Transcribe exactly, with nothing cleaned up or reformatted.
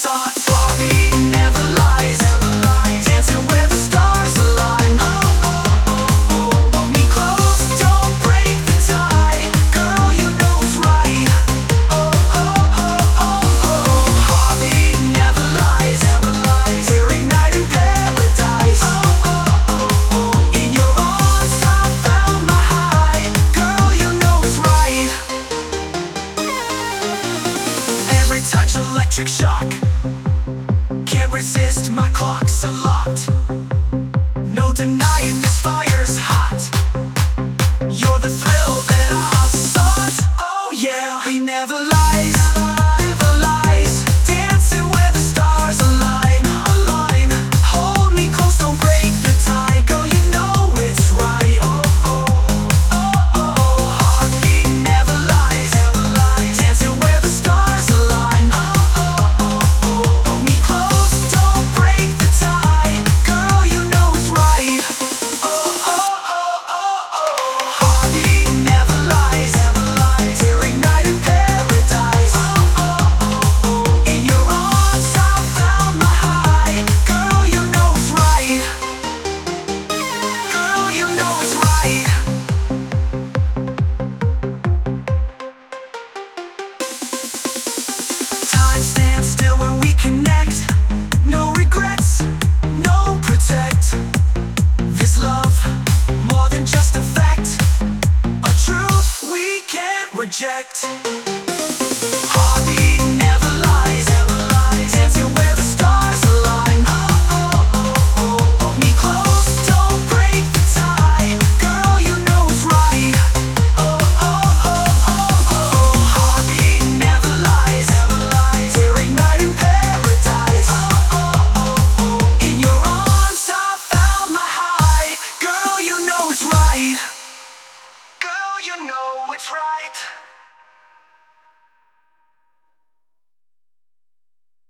sought. Heartbeat never lies, dancing where the stars align. Hold me close, don't break the tie. Girl, you know it's right. Oh, oh, oh, oh, oh. Heartbeat never lies, we're igniting paradise. Oh, oh, oh, oh. In your arms I found my high. Girl, you know it's right. Every touch electric shock. Can't resist, my clock's unlocked. No denying this fire's hot. You're the thrill that I sought. Oh yeah, he never lies, never lies. Dancing where the stars align, align. Hold me close, don't break the tie. Girl, you know it's right. Oh, oh, oh, oh. Heartbeat never lies, dancing where the stars align. Oh, oh, oh, oh. Hold me close, don't break the tie. Girl, you know it's right. Oh, oh, oh, oh, oh. Heartbeat never lies, we're igniting paradise. Oh, oh, oh, oh. In your arms I found my high. Girl, you know it's right. Girl, you know it's right. Time stands still when we connect. No regrets, no protect. This love, more than just a fact, a truth we can't reject.